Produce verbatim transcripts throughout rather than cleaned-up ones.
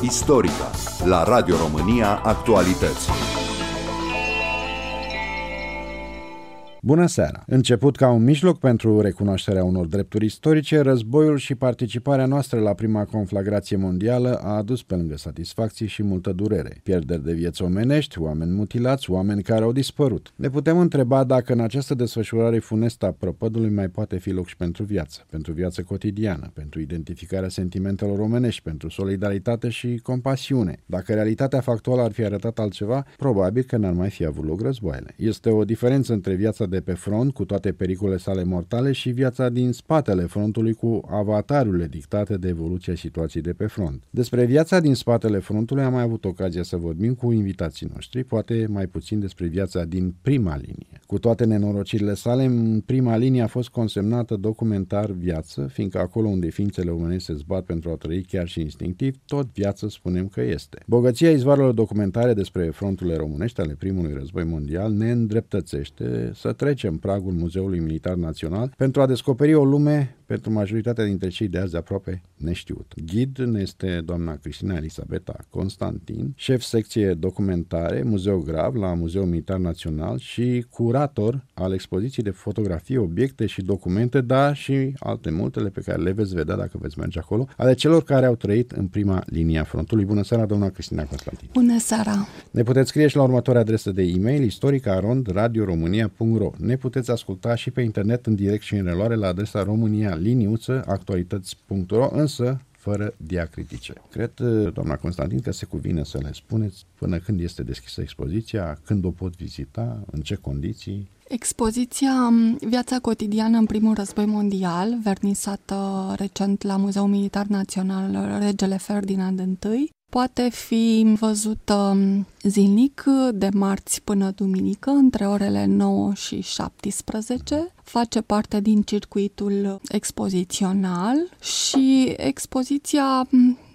Istorica la Radio România Actualități. Bună seara! Început ca un mijloc pentru recunoașterea unor drepturi istorice, războiul și participarea noastră la prima conflagrație mondială a adus pe lângă satisfacții și multă durere. Pierderi de vieți omenești, oameni mutilați, oameni care au dispărut. Ne putem întreba dacă în această desfășurare funestă a prăpădului mai poate fi loc și pentru viață, pentru viață cotidiană, pentru identificarea sentimentelor omenești, pentru solidaritate și compasiune. Dacă realitatea factuală ar fi arătat altceva, probabil că n-ar mai fi avut loc războaiele. Este o diferență între viața de pe front, cu toate pericolele sale mortale, și viața din spatele frontului, cu avatarurile dictate de evoluția situației de pe front. Despre viața din spatele frontului am mai avut ocazia să vorbim cu invitații noștri, poate mai puțin despre viața din prima linie. Cu toate nenorocirile sale, în prima linie a fost consemnată documentar viață, fiindcă acolo unde ființele omenești se zbat pentru a trăi chiar și instinctiv, tot viață spunem că este. Bogăția izvoarelor documentare despre fronturile românești ale primului război mondial ne îndreptățește să trecem pragul Muzeului Militar Național pentru a descoperi o lume pentru majoritatea dintre cei de azi aproape neștiut. Ghid ne este doamna Cristina Elisabeta Constantin, șef secție documentare, muzeograf la Muzeul Militar Național și curator al expoziției de fotografii, obiecte și documente, dar și alte multele pe care le veți vedea dacă veți merge acolo, ale celor care au trăit în prima linie a frontului. Bună seara, doamna Cristina Constantin! Bună seara! Ne puteți scrie și la următoarea adresă de e-mail istorica arond radio românia punct ro. Ne puteți asculta și pe internet în direct și în reluare la adresa românia liniuță actualități punct ro, însă fără diacritice. Cred, doamna Constantin, că se cuvine să le spuneți până când este deschisă expoziția, când o pot vizita, în ce condiții. Expoziția Viața cotidiană în primul război mondial, vernisată recent la Muzeul Militar Național Regele Ferdinand I, poate fi văzută zilnic de marți până duminică, între orele nouă și șaptesprezece. Face parte din circuitul expozițional și expoziția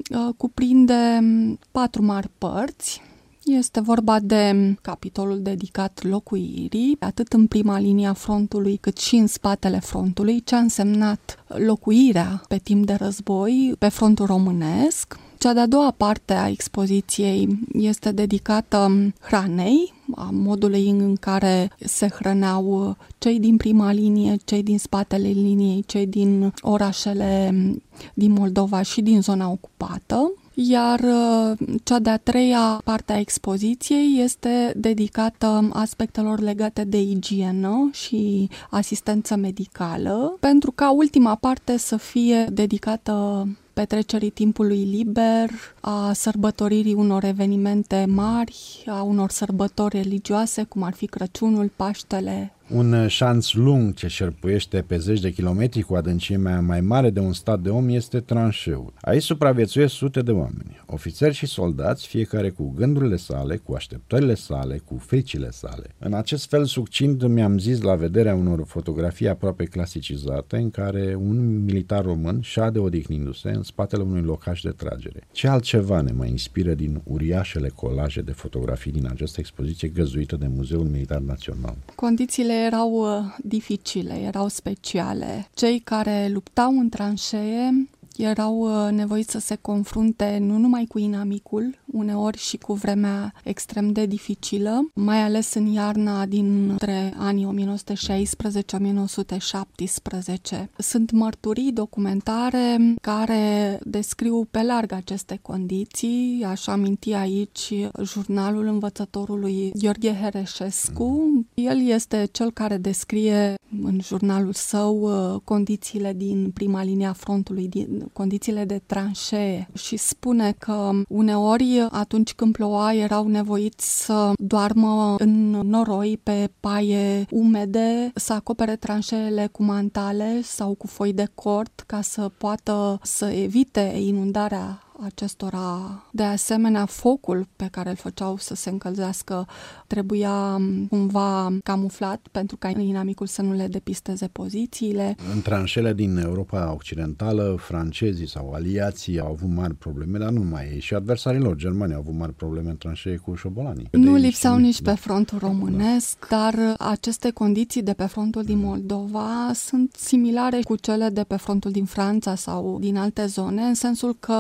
cuprinde patru mari părți. Este vorba de capitolul dedicat locuirii, atât în prima linie a frontului, cât și în spatele frontului, ce a însemnat locuirea pe timp de război pe frontul românesc. Cea de-a doua parte a expoziției este dedicată hranei, a modului în care se hrăneau cei din prima linie, cei din spatele liniei, cei din orașele din Moldova și din zona ocupată. Iar cea de-a treia parte a expoziției este dedicată aspectelor legate de igienă și asistență medicală, pentru ca ultima parte să fie dedicată petrecerii timpului liber, a sărbătoririi unor evenimente mari, a unor sărbători religioase, cum ar fi Crăciunul, Paștele. Un șanț lung ce șerpuiește pe zeci de kilometri cu adâncimea mai mare de un stat de om este tranșeul. Aici supraviețuiesc sute de oameni, ofițeri și soldați, fiecare cu gândurile sale, cu așteptările sale, cu fricile sale. În acest fel succint mi-am zis la vederea unor fotografii aproape clasicizate în care un militar român șade odihnindu-se în spatele unui locaș de tragere. Ce altceva ne mai inspiră din uriașele colaje de fotografii din această expoziție găzduită de Muzeul Militar Național? Condițiile erau dificile, erau speciale. Cei care luptau în tranșee erau nevoiți să se confrunte nu numai cu inamicul, uneori și cu vremea extrem de dificilă, mai ales în iarna dintre anii o mie nouă sute șaisprezece - o mie nouă sute șaptesprezece. Sunt mărturii documentare care descriu pe larg aceste condiții. Aș aminti aici jurnalul învățătorului Gheorghe Hereșescu. El este cel care descrie în jurnalul său condițiile din prima linie a frontului, din condițiile de tranșee, și spune că uneori atunci când ploua erau nevoiți să doarmă în noroi pe paie umede, să acopere tranșeele cu mantale sau cu foi de cort ca să poată să evite inundarea acestora. De asemenea, focul pe care îl făceau să se încălzească trebuia cumva camuflat pentru ca inamicul să nu le depisteze pozițiile. În tranșele din Europa Occidentală, francezii sau aliații au avut mari probleme, dar nu numai ei, și adversarii lor, germanii, au avut mari probleme în tranșee cu șobolanii. Nu lipsau nici pe frontul românesc, da. Dar aceste condiții de pe frontul din Moldova sunt similare cu cele de pe frontul din Franța sau din alte zone, în sensul că problema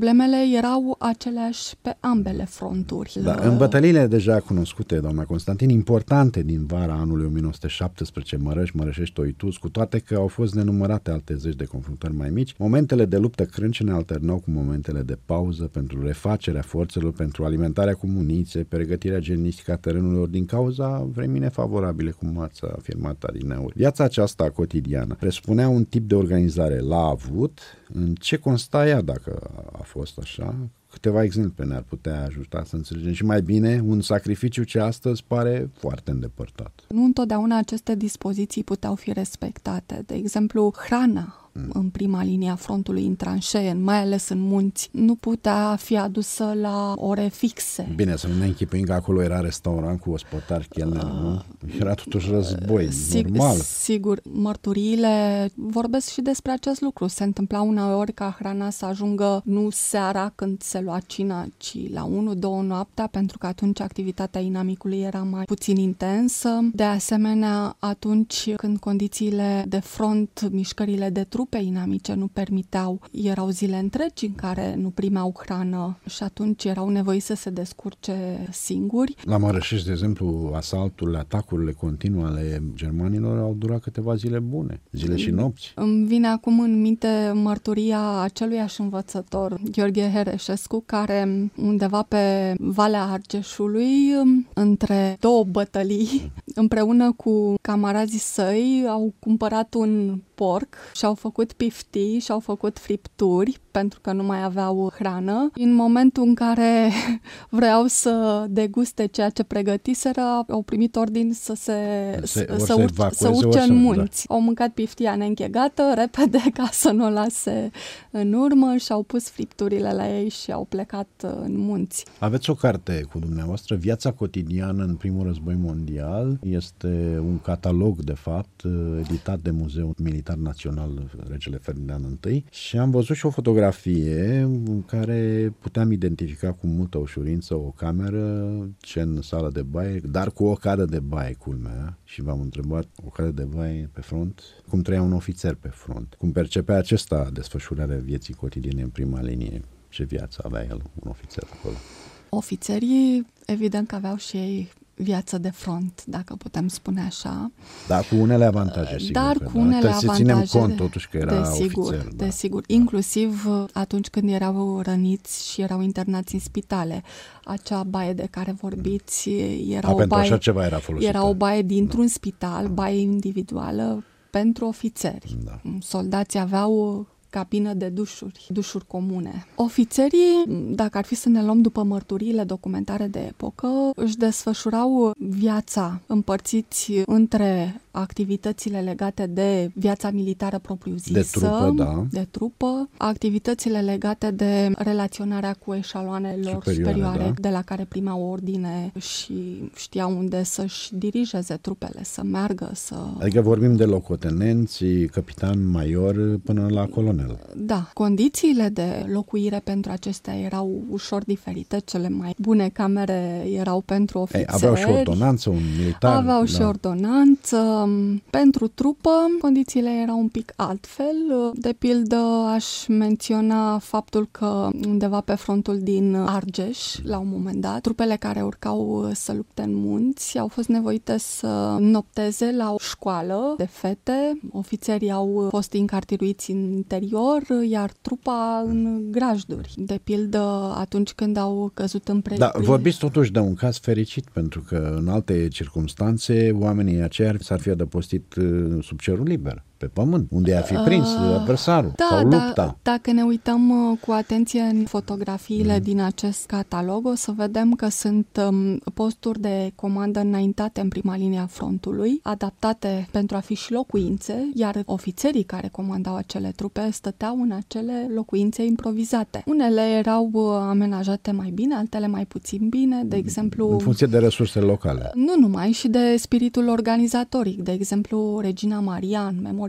problemele erau aceleași pe ambele fronturi. Da, în bătăliile deja cunoscute, doamna Constantin, importante din vara anului o mie nouă sute șaptesprezece, Mărăș, Mărășești, Oituz, cu toate că au fost nenumărate alte zeci de confruntări mai mici, momentele de luptă crâncene alternau cu momentele de pauză pentru refacerea forțelor, pentru alimentarea cu muniție, pregătirea genistică a terenurilor din cauza vremii nefavorabile, cum ați afirmat adineauri. Viața aceasta cotidiană presupunea un tip de organizare. L-a avut? În ce consta ea, dacă a fost așa? Câteva exemple ne-ar putea ajuta să înțelegem și mai bine un sacrificiu ce astăzi pare foarte îndepărtat. Nu întotdeauna aceste dispoziții puteau fi respectate. De exemplu, hrana în prima linie a frontului, în tranșee, mai ales în munți, nu putea fi adusă la ore fixe. Bine, să nu ne închipuim că acolo era restaurant cu ospătari, chelneri, uh, nu? Era totuși război, sig- normal. Sigur, mărturiile vorbesc și despre acest lucru. Se întâmpla uneori ca hrana să ajungă nu seara când se lua cina, ci la unu două noaptea, pentru că atunci activitatea inamicului era mai puțin intensă. De asemenea, atunci când condițiile de front, mișcările de trup pe inamice nu permiteau, erau zile întregi în care nu primeau hrană și atunci erau nevoiți să se descurce singuri. La Mărășești, de exemplu, asaltul, atacurile continue ale germanilor au durat câteva zile bune, zile și nopți. Îmi vine acum în minte mărturia aceluiași învățător, Gheorghe Hereșescu, care undeva pe Valea Argeșului, între două bătălii, împreună cu camarazii săi, au cumpărat un porc și au făcut piftii și au făcut fripturi pentru că nu mai aveau hrană. În momentul în care vreau să deguste ceea ce pregătiseră, au primit ordin să se, se să, să, urce, să urce în munți. Da. Au mâncat piftia neînchegată repede ca să nu o lase în urmă și au pus fripturile la ei și au plecat în munți. Aveți o carte cu dumneavoastră, Viața cotidiană în primul război mondial. Este un catalog, de fapt, editat de Muzeul Militar Național Regele Ferdinand I și am văzut și o fotografie în care puteam identifica cu multă ușurință o cameră, ce în sală de baie, dar cu o cadă de baie, culmea. Și v-am întrebat, o cadă de baie pe front, cum trăia un ofițer pe front, cum percepea acesta desfășurarea vieții cotidiene în prima linie, ce viață avea el, un ofițer acolo. Ofițerii, evident că aveau și ei viață de front, dacă putem spune așa. Dar cu unele avantaje, sigur. Dar cu unele da? avantaje. Să ținem cont totuși că era desigur, ofițer. Da. Desigur, inclusiv atunci când erau răniți și erau internați în spitale. Acea baie de care vorbiți era, A, o, pentru baie, așa ceva era, folosită. era o baie dintr-un da. spital, baie individuală pentru ofițeri. Da. Soldații aveau cabină de dușuri, dușuri comune. Ofițerii, dacă ar fi să ne luăm după mărturiile documentare de epocă, își desfășurau viața împărțiți între activitățile legate de viața militară propriu-zisă, de trupă, da. de trupă, activitățile legate de relaționarea cu eșaloanelor superioare, superioare da. de la care primeau ordine și știau unde să-și dirigeze trupele, să meargă, să... Adică vorbim de locotenenți, capitan major până la colonel. Da, condițiile de locuire pentru acestea erau ușor diferite, cele mai bune camere erau pentru ofițeri. Ei, aveau și ordonanță, un militar. Aveau da. și ordonanță. Pentru trupă, condițiile erau un pic altfel. De pildă, aș menționa faptul că undeva pe frontul din Argeș, la un moment dat, trupele care urcau să lupte în munți au fost nevoite să nopteze la o școală de fete. Ofițerii au fost încartiruiți în interior, iar trupa în grajduri. De pildă, atunci când au căzut în pre... Da, vorbiți totuși de un caz fericit, pentru că în alte circumstanțe oamenii aceia s-ar fi adăpostit sub cerul liber, pe pământ, unde ar fi prins uh, adversarul da, sau lupta. Da, dacă ne uităm cu atenție în fotografiile mm. din acest catalog, o să vedem că sunt um, posturi de comandă înaintate în prima linie a frontului, adaptate pentru a fi și locuințe, iar ofițerii care comandau acele trupe stăteau în acele locuințe improvizate. Unele erau amenajate mai bine, altele mai puțin bine, de exemplu... În funcție de resursele locale. Nu numai, și de spiritul organizatoric. De exemplu, Regina Maria, în Memorii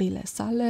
memorile sale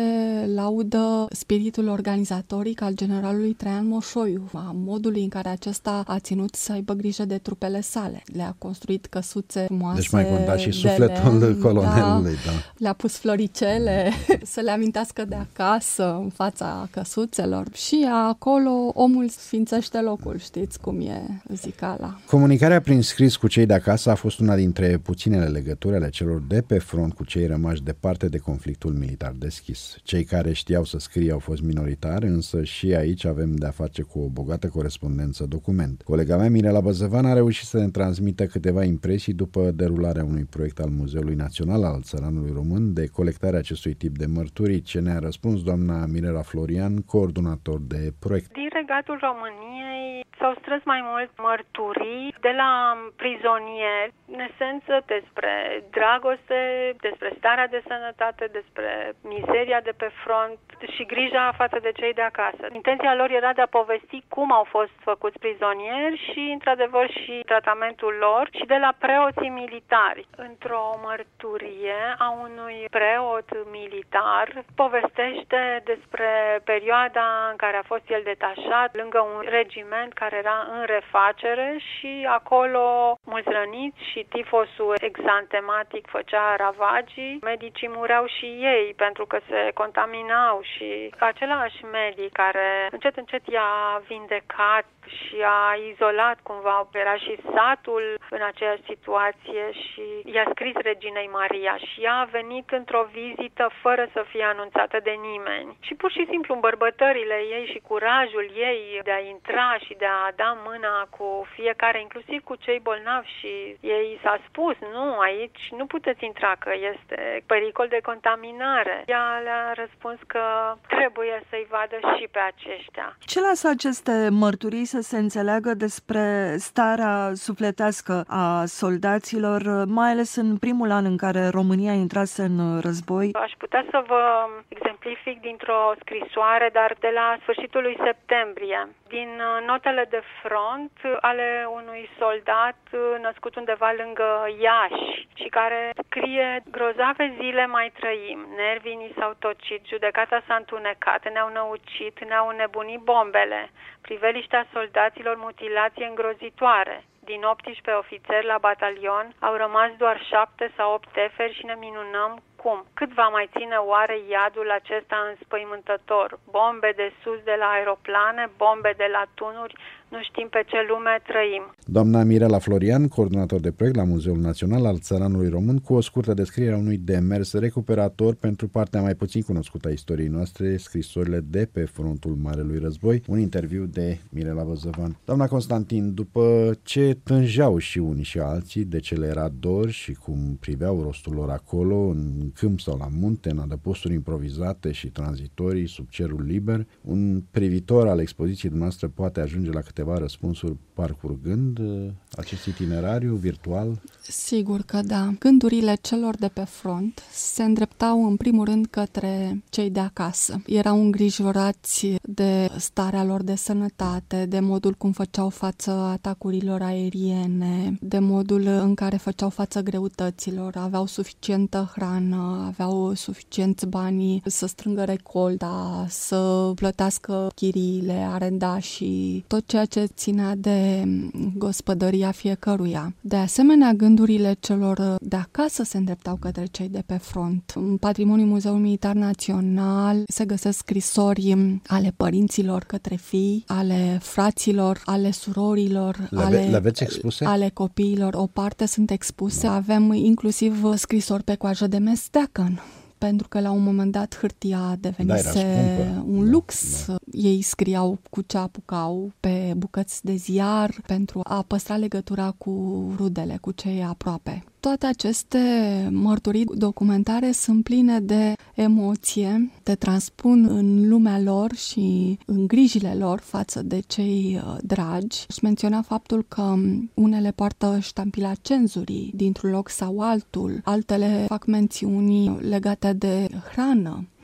laudă spiritul organizatoric al generalului Traian Moșoiu, a modului în care acesta a ținut să aibă grijă de trupele sale. Le-a construit căsuțe frumoase. Deci mai conta și sufletul lemn, colonelului. Da. Da. Le-a pus floricele să le amintească de acasă în fața căsuțelor și acolo omul sfințește locul, știți cum e zicala. Comunicarea prin scris cu cei de acasă a fost una dintre puținele legături ale celor de pe front cu cei rămași departe de conflictul militar deschis. Cei care știau să scrie au fost minoritari, însă și aici avem de-a face cu o bogată corespondență document. Colega mea, Mirela Băzăvan, a reușit să ne transmită câteva impresii după derularea unui proiect al Muzeului Național al Țăranului Român de colectarea acestui tip de mărturii, ce ne-a răspuns doamna Mirela Florian, coordonator de proiect. Din Regatul României s-au strâns mai mult mărturii de la prizonieri, în esență despre dragoste, despre starea de sănătate, despre mizeria de pe front și grija față de cei de acasă. Intenția lor era de a povesti cum au fost făcuți prizonieri și, într-adevăr, și tratamentul lor și de la preoții militari. Într-o mărturie a unui preot militar povestește despre perioada în care a fost el detașat lângă un regiment care era în refacere și acolo mulți răniți și tifosul exantematic făcea ravagii. Medicii mureau și ei pentru că se contaminau și același medic care încet încet i-a vindecat și a izolat cumva, era și satul în aceeași situație și i-a scris Reginei Maria și ea a venit într-o vizită fără să fie anunțată de nimeni. Și pur și simplu îmbărbătările ei și curajul ei de a intra și de a da mâna cu fiecare, inclusiv cu cei bolnavi, și ei s-a spus, nu, aici nu puteți intra că este pericol de contaminare. Ea le-a răspuns că trebuie să-i vadă și pe aceștia. Ce lasă aceste mărturii să se înțeleagă despre starea sufletească a soldaților, mai ales în primul an în care România intrase în război? Aș putea să vă exemplific dintr-o scrisoare, dar de la sfârșitul lui septembrie, din notele de front ale unui soldat născut undeva lângă Iași și care scrie: grozave zile mai trăim, nervii ni s-au tocit, judecata s-a întunecat, ne-au năucit, ne-au nebunit bombele, priveliștea soldaților, mutilație îngrozitoare. Din optsprezece ofițeri la batalion au rămas doar șapte sau opt teferi și ne minunăm cum. Cât va mai ține oare iadul acesta înspăimântător? Bombe de sus de la aeroplane, bombe de la tunuri, nu știm pe ce lume trăim. Doamna Mirela Florian, coordonator de proiect la Muzeul Național al Țăranului Român, cu o scurtă descriere a unui demers recuperator pentru partea mai puțin cunoscută a istoriei noastre, scrisorile de pe frontul Marelui Război, un interviu de Mirela Băzăvan. Doamna Constantin, după ce tânjeau și unii și alții de ce le era dor și cum priveau rostul lor acolo, în câmp sau la munte, în adăposturi improvizate și tranzitorii sub cerul liber, un privitor al expoziției noastre poate ajunge la câteva răspunsuri parcurgând acest itinerariu virtual? Sigur că da. Gândurile celor de pe front se îndreptau în primul rând către cei de acasă. Erau îngrijorați de starea lor de sănătate, de modul cum făceau față atacurilor aeriene, de modul în care făceau față greutăților, aveau suficientă hrană, aveau suficienți bani să strângă recolta, să plătească chiriile, arendașii, tot ceea ce ținea de gospodăria fiecăruia. De asemenea, gândurile celor de acasă se îndreptau către cei de pe front. În patrimoniul Muzeului Militar Național se găsesc scrisori ale părinților către fii, ale fraților, ale surorilor, le ale, le aveți expuse? ale copiilor. O parte sunt expuse. Avem inclusiv scrisori pe coajă de mesteacăn, pentru că la un moment dat hârtia devenise da, un lux. Da, da. Ei scriau cu ce apucau pe bucăți de ziar pentru a păstra legătura cu rudele, cu cei aproape. Toate aceste mărturii documentare sunt pline de emoție, te transpun în lumea lor și în grijile lor față de cei dragi. Aș menționa faptul că unele poartă ștampila cenzurii dintr-un loc sau altul, altele fac mențiuni legate de hrană.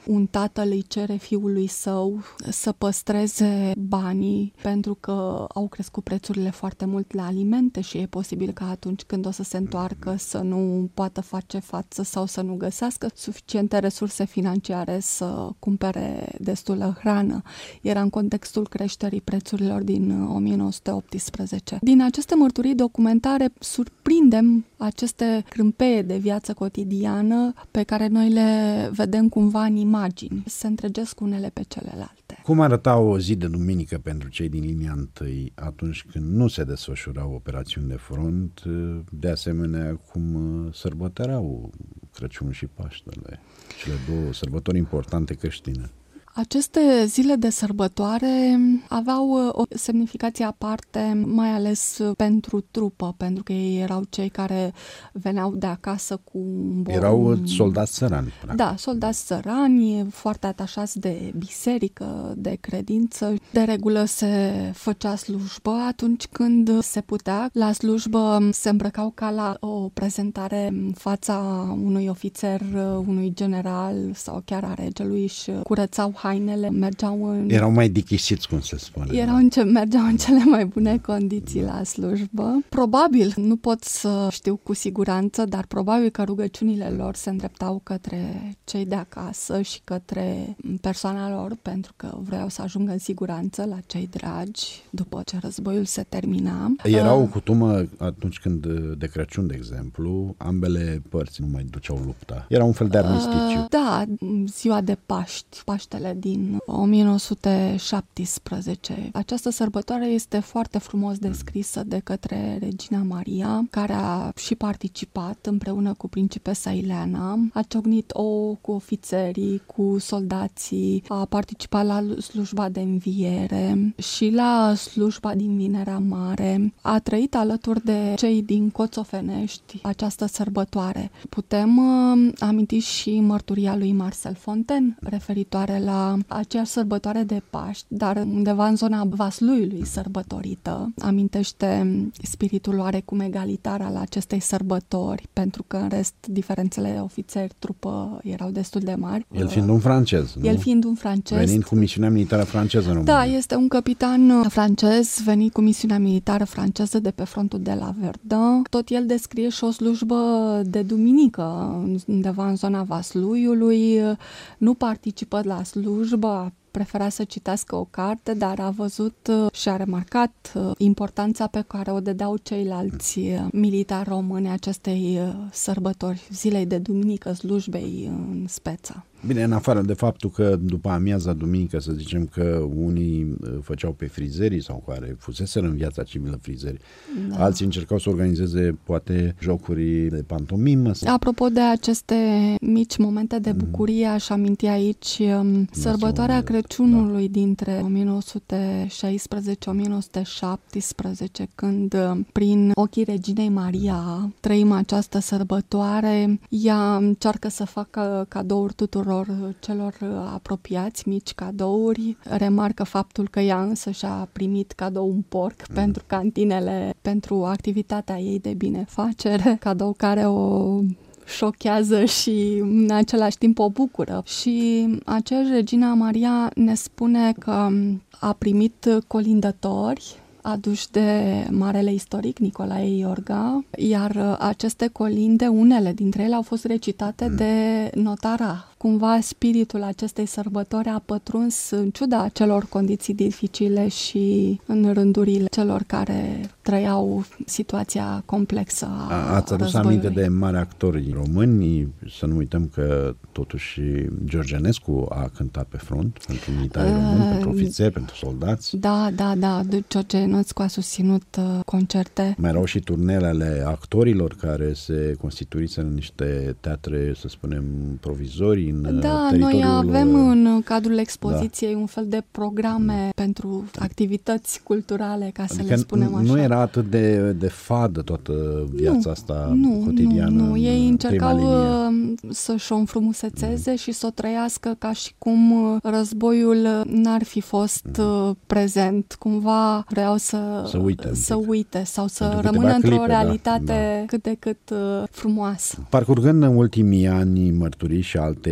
un tată îi cere fiului său să păstreze banii pentru că au crescut prețurile foarte mult la alimente și e posibil ca atunci când o să se întoarcă să nu poată face față sau să nu găsească suficiente resurse financiare să cumpere destulă hrană. Era în contextul creșterii prețurilor din o mie nouă sute optsprezece. Din aceste mărturii documentare surprindem aceste crâmpeie de viață cotidiană pe care noi le vedem cumva în imagini. Se întregesc unele pe celelalte. Cum arăta o zi de duminică pentru cei din linia întâi atunci când nu se desfășurau operațiuni de front, de asemenea cum sărbătoreau Crăciunul și Paștele, cele două sărbători importante creștine? Aceste zile de sărbătoare aveau o semnificație aparte, mai ales pentru trupă, pentru că ei erau cei care veneau de acasă cu un bun... Erau soldați sărani, practic. Da, soldați sărani, foarte atașați de biserică, de credință. De regulă se făcea slujbă atunci când se putea. La slujbă se îmbrăcau ca la o prezentare în fața unui ofițer, unui general sau chiar a regelui și curățau hainele, mergeau în... Erau mai dichisiți, cum se spune. Erau în ce, mergeau în cele mai bune condiții la slujbă. Probabil, nu pot să știu cu siguranță, dar probabil că rugăciunile lor se îndreptau către cei de acasă și către persoana lor, pentru că vreau să ajungă în siguranță la cei dragi după ce războiul se termina. Era o cutumă atunci când, de Crăciun, de exemplu, ambele părți nu mai duceau lupta. Era un fel de armisticiu. Uh, da, ziua de Paști, Paștele din o mie nouă sute șaptesprezece. Această sărbătoare este foarte frumos descrisă de către Regina Maria, care a și participat împreună cu principesa Ileana, a ciocnit ouă cu ofițerii, cu soldații, a participat la slujba de înviere și la slujba din Vinerea Mare. A trăit alături de cei din Coțofenești această sărbătoare. Putem uh, aminti și mărturia lui Marcel Fontaine referitoare la aceeași sărbătoare de Paști, dar undeva în zona Vasluiului sărbătorită. Amintește spiritul oarecum egalitar al acestei sărbători, pentru că în rest diferențele ofițeri-trupă erau destul de mari. El fiind un francez, nu? El fiind un francez. Venind cu misiunea militară franceză în România. Da, este un capitan francez venit cu misiunea militară franceză de pe frontul de la Verdun. Tot el descrie și o slujbă de duminică undeva în zona Vasluiului. Nu participă la slujbă, prefera să citească o carte, dar a văzut și a remarcat importanța pe care o dădeau ceilalți militari români acestei sărbători, zilei de duminică, slujbei în speță. Bine, în afară de faptul că după amiaza duminică, să zicem că unii făceau pe frizerii sau care fuseseră în viața civilă frizeri, da. Alții încercau să organizeze poate jocuri de pantomimă. Apropo de aceste mici momente de bucurie, aș aminti aici um, sărbătoarea Crăciunului da. dintre o mie nouă sute șaisprezece - o mie nouă sute șaptesprezece, când prin ochii Reginei Maria trăim această sărbătoare. Ea încearcă să facă cadouri tuturor celor apropiați, mici cadouri. Remarcă faptul că ea însă și-a primit cadou un porc mm. pentru cantinele, pentru activitatea ei de binefacere, cadou care o șochează și în același timp o bucură. Și aceeași Regina Maria ne spune că a primit colindători aduși de marele istoric Nicolae Iorga, iar aceste colinde, unele dintre ele au fost recitate mm. de notara. Cumva spiritul acestei sărbători a pătruns în ciuda celor condiții dificile și în rândurile celor care trăiau situația complexă a, a Ați adus aminte de mari actori români, să nu uităm că totuși George Enescu a cântat pe front pentru militari români, uh, pentru ofițeri, pentru soldați. Da, da, da, George Enescu a susținut uh, concerte. Mai erau și turnele ale actorilor care se constituiseră în niște teatre, să spunem, provizorii. Da, noi avem în cadrul expoziției da. un fel de programe pentru activități culturale, ca să adică le spunem așa. Nu era atât de, de fadă toată viața nu, asta nu, cotidiană. Nu, nu. Ei încercau linie. să-și o înfrumusețeze mm. și să o trăiască ca și cum războiul n-ar fi fost mm. prezent. Cumva vreau să, să, uite, să uite sau să rămână într-o clipe, realitate da, da. cât de cât frumoasă. Parcurgând în ultimii ani mărturii și alte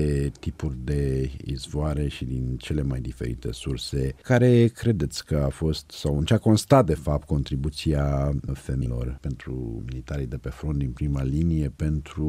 diferite tipuri de izvoare și din cele mai diferite surse. Care credeți că a fost sau în ce a constat de fapt contribuția femeilor pentru militarii de pe front din prima linie, pentru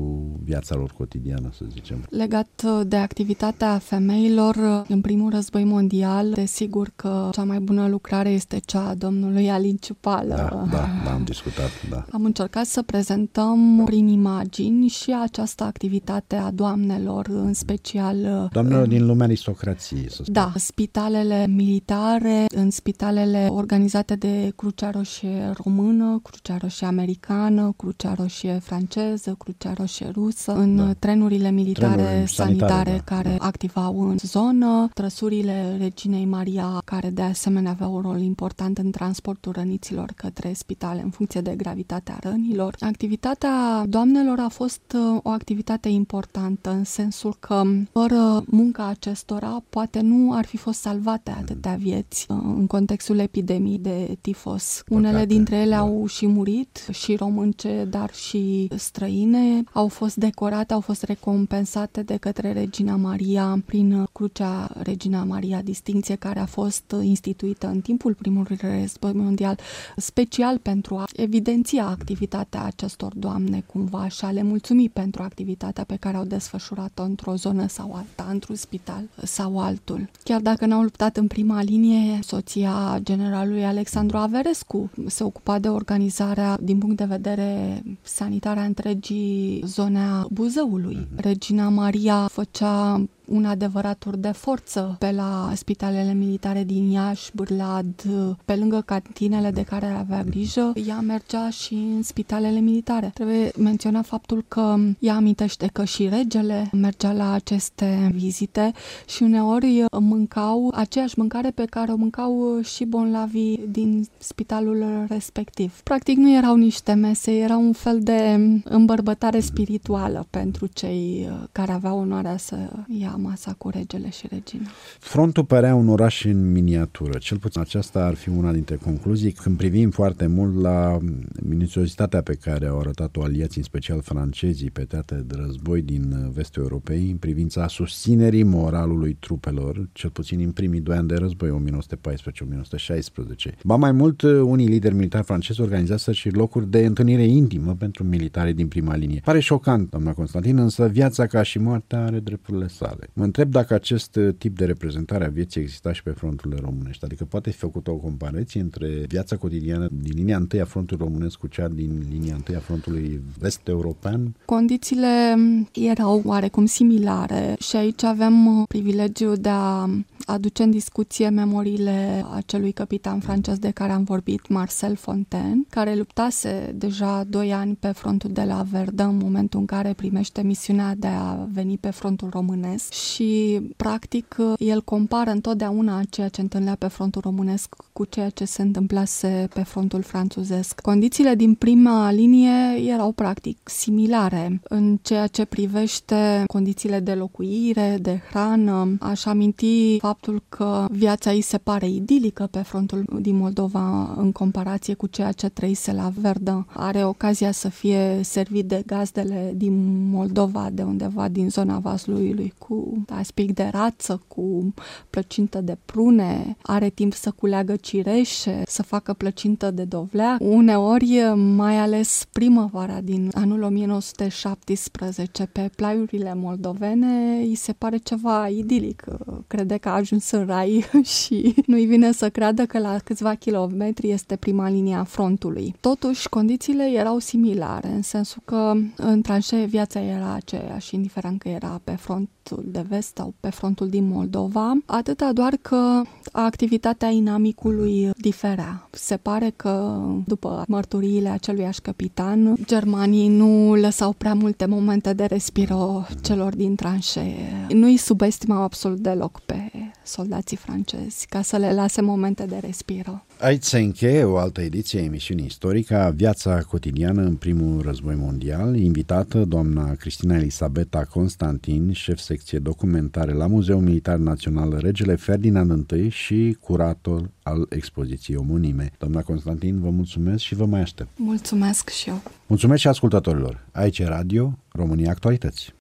viața lor cotidiană, să zicem? Legat de activitatea femeilor, în primul război mondial, desigur că cea mai bună lucrare este cea a domnului Alin Ciupală. Da, da, da, am discutat, da. Am încercat să prezentăm prin imagini și această activitate a doamnelor, în special... Doamnelor din lumea aristocrației, să spun. Da, spitalele militare, în spitalele organizate de Crucea Roșie Română, Crucea Roșie Americană, Crucea Roșie Franceză, Crucea Roșie Rusă, în da. trenurile militare Trenuri sanitare, sanitare da, care da. activau în zonă, trăsurile Reginei Maria, care de asemenea aveau un rol important în transportul răniților către spitale în funcție de gravitatea rănilor. Activitatea doamnelor a fost o activitate importantă în sensul că fără munca acestora poate nu ar fi fost salvate atâtea vieți în contextul epidemiei de tifos. Păcate, Unele dintre ele da. au și murit, și românce, dar și străine. Au fost decorate, au fost recompensate de către Regina Maria prin Crucea Regina Maria, distinție care a fost instituită în timpul primului război mondial, special pentru a evidenția activitatea acestor doamne cumva și a le mulțumi pentru activitatea pe care au desfășurat-o într-o zonă sau alta, într-un spital sau altul. Chiar dacă n-au luptat în prima linie, soția generalului Alexandru Averescu se ocupa de organizarea din punct de vedere sanitar a întregii zone a Buzăului. Regina Maria făcea un adevărat tur de forță pe la spitalele militare din Iași, Bârlad, pe lângă cantinele de care avea grijă, ea mergea și în spitalele militare. Trebuie menționat faptul că ea amintește că și regele mergea la aceste vizite și uneori mâncau aceeași mâncare pe care o mâncau și bonlavii din spitalul respectiv. Practic nu erau niște mese, era un fel de îmbărbătare spirituală pentru cei care aveau onoarea să ia masa cu regele și regina. Frontul părea un oraș în miniatură. Cel puțin aceasta ar fi una dintre concluzii când privim foarte mult la minuțiozitatea pe care au arătat-o aliații, în special francezii, pe teatre de război din vestul Europei, în privința susținerii moralului trupelor, cel puțin în primii doi ani de război, o mie nouă sute paisprezece - o mie nouă sute șaisprezece. Ba mai mult, unii lideri militari francezi organizează și locuri de întâlnire intimă pentru militarii din prima linie. Pare șocant, doamna Constantin, însă viața ca și moartea are drepturile sale. Mă întreb dacă acest tip de reprezentare a vieții exista și pe fronturile românești. Adică poate fi făcută o comparație între viața cotidiană din linia întâi a frontului românesc cu cea din linia întâi a frontului vest-european? Condițiile erau oarecum similare și aici avem privilegiul de a aduce în discuție memoriile acelui capitan francez de care am vorbit, Marcel Fontaine, care luptase deja doi ani pe frontul de la Verdun în momentul în care primește misiunea de a veni pe frontul românesc și, practic, el compară întotdeauna ceea ce întâlnea pe frontul românesc cu ceea ce se întâmplase pe frontul franțuzesc. Condițiile din prima linie erau, practic, similare în ceea ce privește condițiile de locuire, de hrană. Aș aminti faptul că viața ei se pare idilică pe frontul din Moldova în comparație cu ceea ce trăise la Verdun. Are ocazia să fie servit de gazdele din Moldova, de undeva din zona Vasluiului, cu aspic de rață, cu plăcintă de prune, are timp să culeagă cireșe, să facă plăcintă de dovleac. Uneori, mai ales primăvara din anul o mie nouă sute șaptesprezece, pe plaiurile moldovene, îi se pare ceva idilic. Crede că a ajuns în rai și nu-i vine să creadă că la câțiva kilometri este prima linie a frontului. Totuși, condițiile erau similare, în sensul că în tranșee viața era aceeași, indiferent că era pe frontul de vest sau pe frontul din Moldova, atâta doar că activitatea inamicului diferea. Se pare că, după mărturiile aceluiași capitan, germanii nu lăsau prea multe momente de respiro celor din tranșee. Nu-i subestimau absolut deloc pe soldații francezi, ca să le lase momente de respiro. Aici se încheie o altă ediție a emisiunii Istorica, Viața cotidiană în primul război mondial. Invitată doamna Cristina Elisabeta Constantin, șef secție documentare la Muzeul Militar Național Regele Ferdinand I și curator al expoziției omonime. Doamna Constantin, vă mulțumesc și vă mai aștept. Mulțumesc și eu. Mulțumesc și ascultătorilor. Aici e Radio România Actualități.